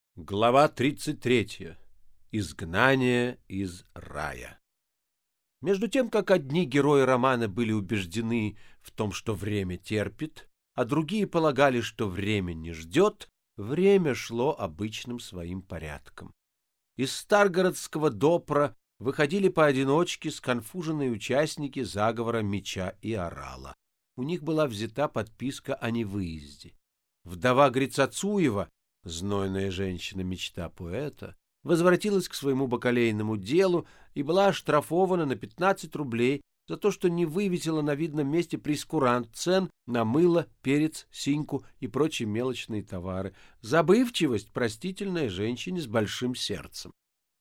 Глава 33. Изгнание из рая. Между тем, как одни герои романа были убеждены в том, что время терпит, а другие полагали, что время не ждет, время шло обычным своим порядком. Из Старгородского допра выходили поодиночке сконфуженные участники заговора Меча и Орала. У них была взята подписка о невыезде. Вдова Грицацуева, знойная женщина-мечта поэта, возвратилась к своему бакалейному делу и была оштрафована на 15 рублей за то, что не вывесила на видном месте прейскурант цен на мыло, перец, синьку и прочие мелочные товары. Забывчивость простительная женщине с большим сердцем.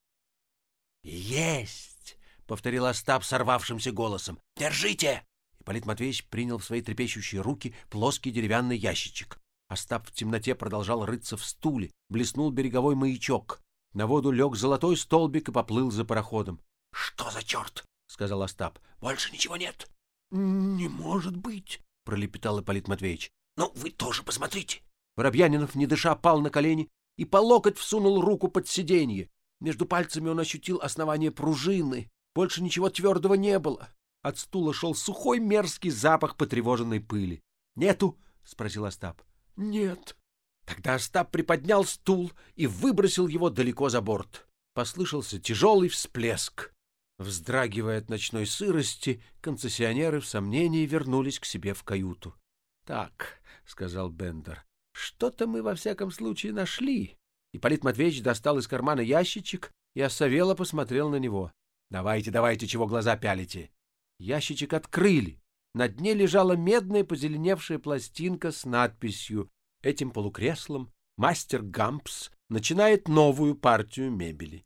«Есть!» — повторил Остап сорвавшимся голосом. «Держите!» Ипполит Матвеевич принял в свои трепещущие руки плоский деревянный ящичек. Остап в темноте продолжал рыться в стуле. Блеснул береговой маячок. На воду лег золотой столбик и поплыл за пароходом. — Что за черт? — сказал Остап. — Больше ничего нет. — Не может быть, — пролепетал Ипполит Матвеевич. — Ну, вы тоже посмотрите. Воробьянинов, не дыша, пал на колени и по локоть всунул руку под сиденье. Между пальцами он ощутил основание пружины. Больше ничего твердого не было. От стула шел сухой мерзкий запах потревоженной пыли. — Нету? — спросил Остап. — Нет. Тогда Остап приподнял стул и выбросил его далеко за борт. Послышался тяжелый всплеск. Вздрагивая от ночной сырости, концессионеры в сомнении вернулись к себе в каюту. — Так, — сказал Бендер, — что-то мы во всяком случае нашли. Ипполит Матвеевич достал из кармана ящичек и осовело посмотрел на него. — Давайте, давайте, чего глаза пялите. Ящичек открыли. На дне лежала медная позеленевшая пластинка с надписью: «Этим полукреслом мастер Гампс начинает новую партию мебели.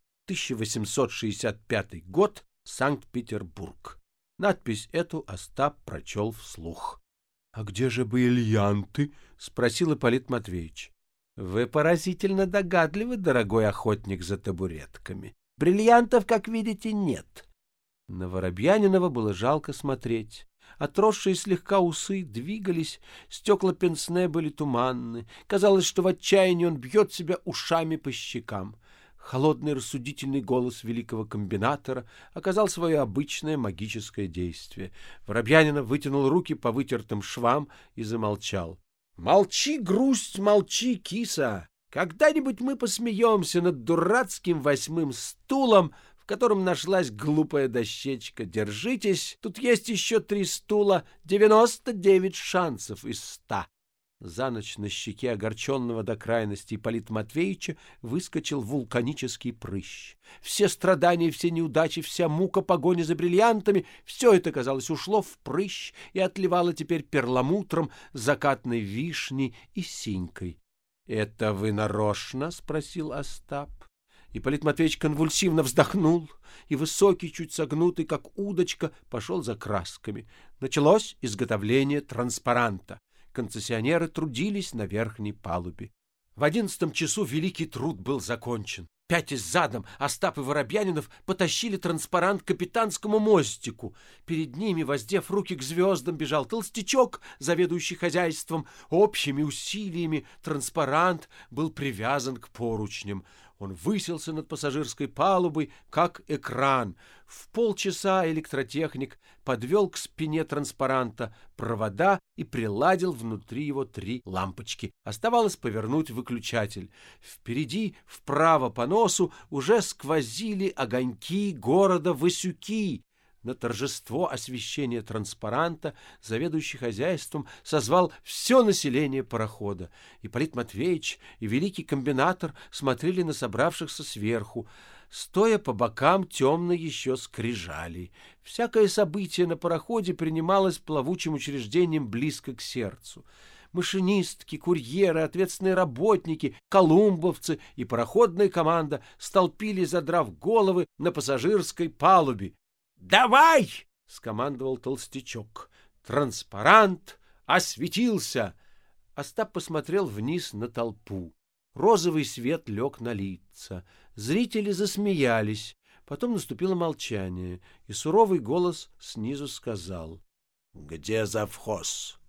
1865 год, Санкт-Петербург». Надпись эту Остап прочел вслух. — А где же бриллианты? — спросил Ипполит Матвеевич. — Вы поразительно догадливы, дорогой охотник за табуретками. Бриллиантов, как видите, нет. На Воробьянинова было жалко смотреть. Отросшие слегка усы двигались, стекла пенсне были туманны. Казалось, что в отчаянии он бьет себя ушами по щекам. Холодный рассудительный голос великого комбинатора оказал свое обычное магическое действие. Воробьянинов вытянул руки по вытертым швам и замолчал. — Молчи, грусть, молчи, киса! Когда-нибудь мы посмеемся над дурацким 8-м стулом, в котором нашлась глупая дощечка. Держитесь, тут есть еще 3 стула, 99 шансов из 100. За ночь на щеке огорченного до крайности Ипполита Матвеевича выскочил вулканический прыщ. Все страдания, все неудачи, вся мука погони за бриллиантами — все это, казалось, ушло в прыщ и отливало теперь перламутром, закатной вишней и синькой. — Это вы нарочно? — спросил Остап. Ипполит Матвеевич конвульсивно вздохнул и, высокий, чуть согнутый, как удочка, пошел за красками. Началось изготовление транспаранта. Концессионеры трудились на верхней палубе. В 11 часу великий труд был закончен. Пятясь задом, Остап и Воробьянинов потащили транспарант к капитанскому мостику. Перед ними, воздев руки к звездам, бежал толстячок, заведующий хозяйством. Общими усилиями транспарант был привязан к поручням. Он высился над пассажирской палубой, как экран. В полчаса электротехник подвел к спине транспаранта провода и приладил внутри его 3 лампочки. Оставалось повернуть выключатель. Впереди, вправо по носу, уже сквозили огоньки города Васюки. На торжество освещения транспаранта заведующий хозяйством созвал все население парохода. Ипполит Матвеевич и великий комбинатор смотрели на собравшихся сверху. Стоя по бокам, темно еще скрижали. Всякое событие на пароходе принималось плавучим учреждением близко к сердцу. Машинистки, курьеры, ответственные работники, колумбовцы и пароходная команда столпились, задрав головы, на пассажирской палубе. «Давай!» — скомандовал толстячок. Транспарант осветился. Остап посмотрел вниз на толпу. Розовый свет лег на лица. Зрители засмеялись. Потом наступило молчание, и суровый голос снизу сказал: — Где завхоз?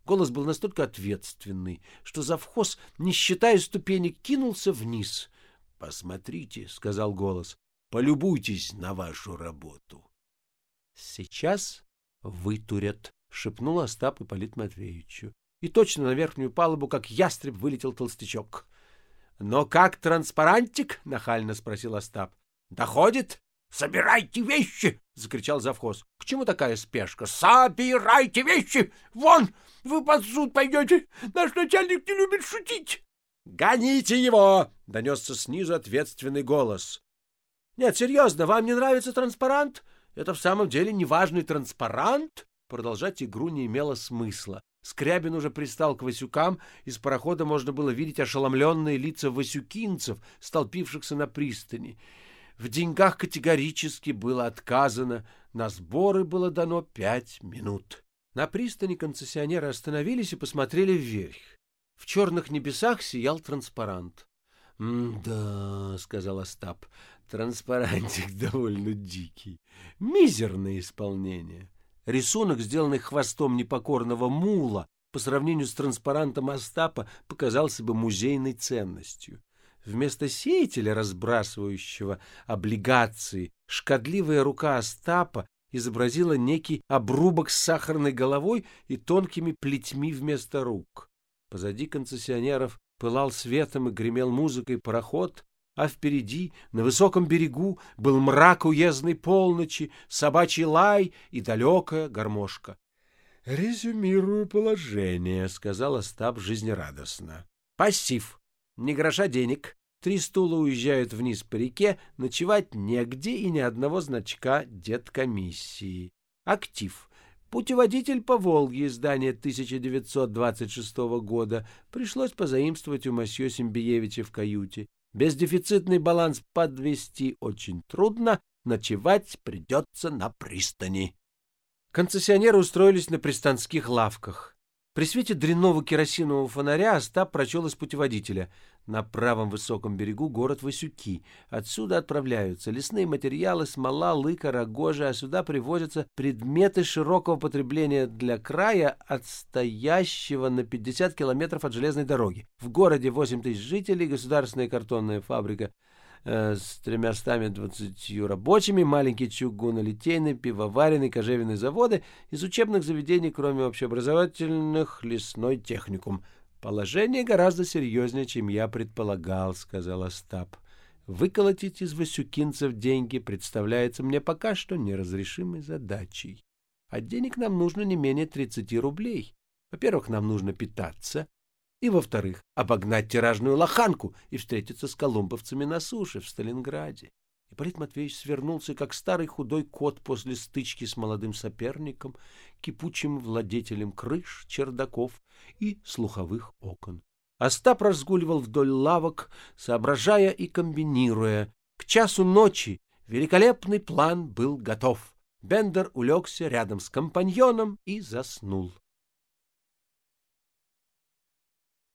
Голос был настолько ответственный, что завхоз, не считая ступенек, кинулся вниз. — Посмотрите, — сказал голос, — полюбуйтесь на вашу работу. — Сейчас вытурят, — шепнул Остап Ипполиту Матвеевичу. И точно на верхнюю палубу, как ястреб, вылетел толстячок. — Но как транспарантик? — нахально спросил Остап. — Доходит? — Собирайте вещи! — закричал завхоз. — К чему такая спешка? — Собирайте вещи! Вон! Вы под суд пойдете! Наш начальник не любит шутить! — Гоните его! — донесся снизу ответственный голос. — Нет, серьезно, вам не нравится транспарант? Это в самом деле неважный транспарант? Продолжать игру не имело смысла. Скрябин уже пристал к Васюкам, из парохода можно было видеть ошеломленные лица васюкинцев, столпившихся на пристани. В деньгах категорически было отказано, на сборы было дано 5 минут. На пристани концессионеры остановились и посмотрели вверх. В черных небесах сиял транспарант. — Да, — сказал Остап, — транспарантик довольно дикий. Мизерное исполнение. Рисунок, сделанный хвостом непокорного мула, по сравнению с транспарантом Остапа, показался бы музейной ценностью. Вместо сеятеля, разбрасывающего облигации, шкодливая рука Остапа изобразила некий обрубок с сахарной головой и тонкими плетьми вместо рук. Позади концессионеров пылал светом и гремел музыкой пароход, а впереди, на высоком берегу, был мрак уездной полночи, собачий лай и далекая гармошка. — Резюмирую положение, — сказал Остап жизнерадостно. — Пассив. Ни гроша денег. 3 стула уезжают вниз по реке, ночевать негде и ни одного значка деткомиссии. Актив. Путеводитель по Волге, издание 1926 года. Пришлось позаимствовать у мосье Симбиевича в каюте. Бездефицитный баланс подвести очень трудно, ночевать придется на пристани. Концессионеры устроились на пристанских лавках. При свете дрянного керосинового фонаря Остап прочел из путеводителя: на правом высоком берегу город Васюки. Отсюда отправляются лесные материалы, смола, лыка, рогожа, а сюда привозятся предметы широкого потребления для края, отстоящего на 50 километров от железной дороги. В городе 8 тысяч жителей, государственная картонная фабрика с 320 рабочими, маленькие чугунолитейные, пивоваренные, кожевенные заводы, из учебных заведений, кроме общеобразовательных, лесной техникум. Положение гораздо серьезнее, чем я предполагал, — сказал Остап. Выколотить из васюкинцев деньги представляется мне пока что неразрешимой задачей. А денег нам нужно не менее 30 рублей. Во-первых, нам нужно питаться, и, во-вторых, обогнать тиражную лоханку и встретиться с колумбовцами на суше в Сталинграде. Ипполит Матвеевич свернулся, как старый худой кот после стычки с молодым соперником, кипучим владетелем крыш, чердаков и слуховых окон. Остап разгуливал вдоль лавок, соображая и комбинируя. К часу ночи великолепный план был готов. Бендер улегся рядом с компаньоном и заснул.